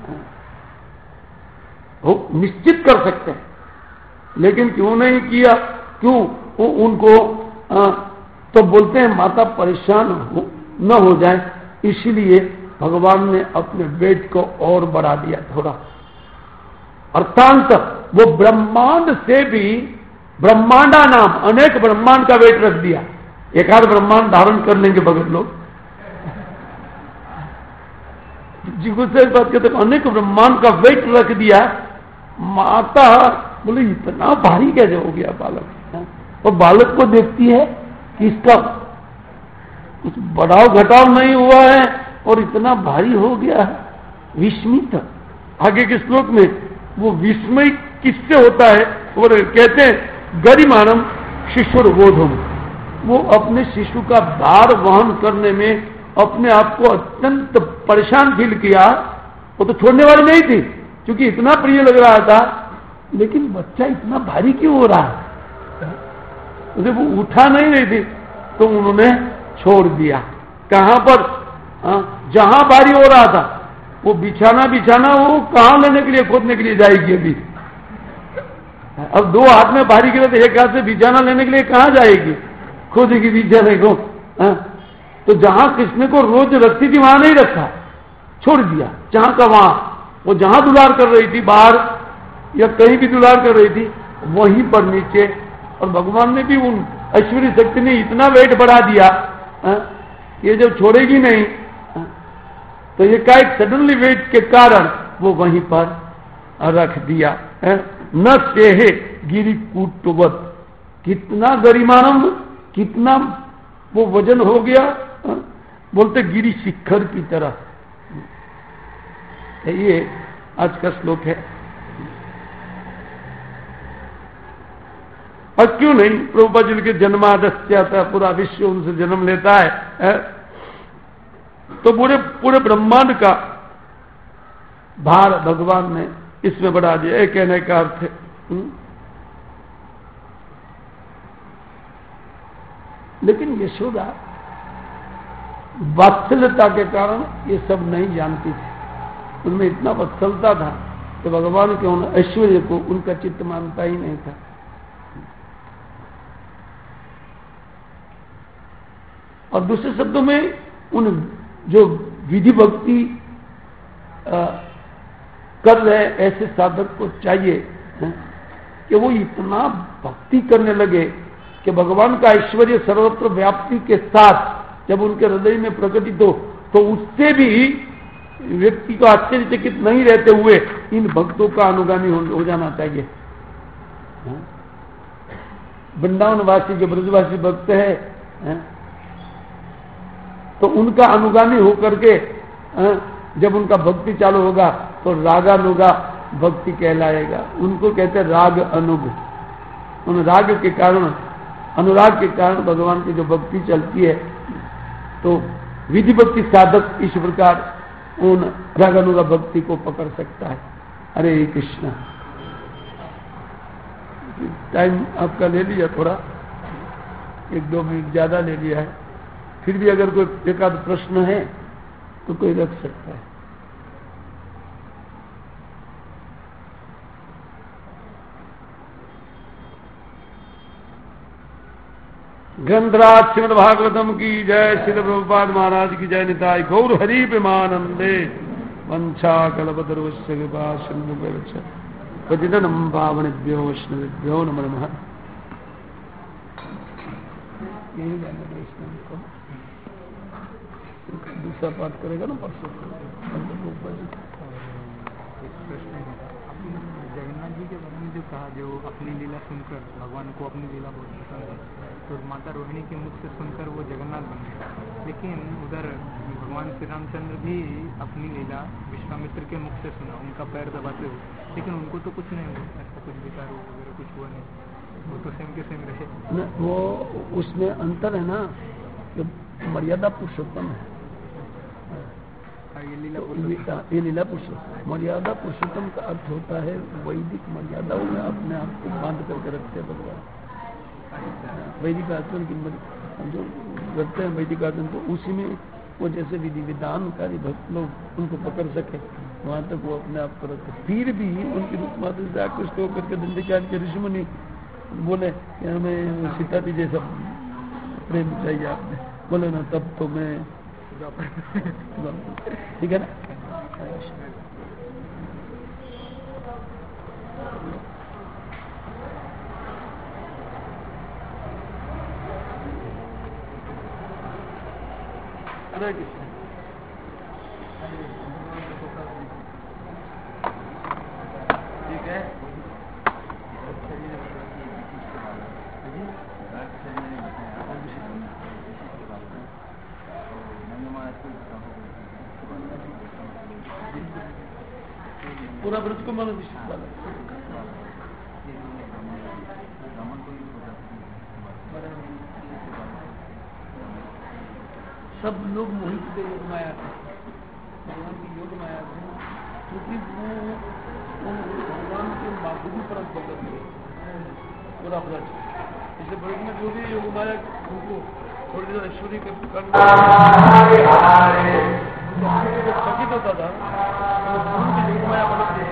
S3: वो निश्चित कर सकते हैं, लेकिन क्यों नहीं किया? क्यों उनको तो बोलते हैं माता परेशान न हो जाए, इसलिए भगवान ने अपने वेट को और बढ़ा दिया थोड़ा, अर्थांत वो ब्रह्मांड से भी ब्रह्मांडा नाम अनेक ब्रह्मांड का वेट रख दिया। एक आध ब्रह्मांड धारण कर लेंगे भगत लोग, जिसको से बात कहते अनेक ब्रह्मांड का वेट रख दिया। माता बोले इतना भारी कैसे हो गया बालक, और बालक को देखती है कि इसका कुछ बढ़ाव घटाव नहीं हुआ है और इतना भारी हो गया है, विस्मित। आगे के श्लोक में वो विस्मय किससे होता है? वो कहते हैं गरिमानम शिशुर बोधम, वो अपने शिशु का भार वहन करने में अपने आप को अत्यंत परेशान फील किया। वो तो छोड़ने वाली नहीं थी, क्योंकि इतना प्रिय लग रहा था, लेकिन बच्चा इतना भारी क्यों हो रहा है, उसे वो उठा नहीं रही थी, तो उन्होंने छोड़ दिया। कहां पर? जहां भारी हो रहा था, वो बिछाना वो कहां लेने के लिए, खोदने के लिए जाएगी अभी। अब दो हाथ में भारी गिरा तो एक हाथ से बिछाना लेने के लिए कहां जाएगी, खोदेगी बिछाने को। तो जहां कृष्ण को रोज रखती थी वहां नहीं रखा, छोड़ दिया। जहां का वहां, वो जहां दुलार कर रही थी, बाहर या कहीं भी दुलार कर रही थी, वहीं पर नीचे। और भगवान ने भी उन ऐश्वर्य शक्ति ने इतना वेट बढ़ा दिया, ये जब छोड़ेगी नहीं, तो ये का एक सडनली वेट के कारण वो वहीं पर रख दिया। न सेहे गिरी कूटवत, कितना गरिमानम, कितना वो वजन हो गया, बोलते गिरी शिखर की तरह। ये आज का श्लोक है। और क्यों नहीं, प्रभुपाद जी के जन्मादस्या, पूरा विश्व उनसे जन्म लेता है, तो पूरे ब्रह्मांड का भार भगवान ने इसमें बढ़ा दिया। एक कहने का अर्थ है। लेकिन यशोदा वात्सल्यता के कारण ये सब नहीं जानती थी। उनमें इतना वत्सलता था कि भगवान के उन ऐश्वर्य को उनका चित्त मानता ही नहीं था। और दूसरे शब्दों में उन जो विधि भक्ति कर रहे ऐसे साधक को चाहिए कि वो इतना भक्ति करने लगे कि भगवान का ऐश्वर्य सर्वत्र व्याप्ति के साथ जब उनके हृदय में प्रकटित हो, तो उससे भी व्यक्ति को आश्चर्यचकित नहीं रहते हुए इन भक्तों का अनुगामी हो जाना चाहिए। वृंदावनवासी जो ब्रजवासी भक्त है, तो उनका अनुगामी होकर के जब उनका भक्ति चालू होगा तो रागानुगा भक्ति कहलाएगा। उनको कहते हैं राग अनुग। उन राग के कारण, अनुराग के कारण भगवान की जो भक्ति चलती है, तो विधि भक्ति साधक इस प्रकार उन रागानुगा भक्ति को पकड़ सकता है। हरे कृष्ण। टाइम आपका ले लिया, थोड़ा 1-2 मिनट ज्यादा ले लिया है। फिर भी अगर कोई एकाध प्रश्न है तो कोई रख सकता है। ग्रंथराज श्रीमद् भागवतम की जय, श्री प्रभुपाद महाराज की जय, निताय गौर हरि प्रेमानंदे। वंशा कल्पतरुश्च कृपा सिंधु पतितनं पावनेभ्यो वैष्णवेभ्यो नमो नमः। यही गाना दूसरा पाठ करेगा ना परसों।
S2: जगन्नाथ जी के बारे में जो कहा, जो अपनी लीला सुनकर भगवान को अपनी लीला बहुत पसंद है, तो माता रोहिणी के मुख से सुनकर वो जगन्नाथ बन गए। लेकिन उधर भगवान श्री रामचंद्र भी अपनी लीला विश्वामित्र के मुख से सुना, उनका पैर दबाते हुए, लेकिन उनको तो कुछ नहीं हुआ, ऐसा कुछ विकार वगैरह कुछ हुआ नहीं, वो तो सेम के सेम रहे।
S3: वो उसमें अंतर है ना, जो मर्यादा पुरुषोत्तम है। ये लीला पुरुषोत्तम। मर्यादा पुरुषोत्तम का अर्थ होता है वैदिक मर्यादाओं में अपने आप को बांध करके रखते हैं भगवान। वैदिक आचरण की जो करते हैं वैदिक आचरण, तो उसी में वो जैसे विधि विधानकारी भक्त लोग उनको पकड़ सके, वहां तक वो अपने आप को रखते। फिर भी उनकी रूप माता से आकृष्ट होकर के दंडकार्य के ऋषिमुनि बोले कि हमें सीता जी जैसा प्रेम चाहिए आपने, बोले ना तब तो मैं ठीक है ना। हरे कृष्ण। ठीक है। पूरा व्रत को मानो सब लोग मोहित थे योग माया थे, भगवान की योग माया थे, क्योंकि वो भगवान के माधुरी पर भगत थे पूरा ब्रज। इसलिए ब्रज में जो भी योग माया उनको थोड़ी देर ऐश्वर्य के खचित होता था, तो योग माया बदल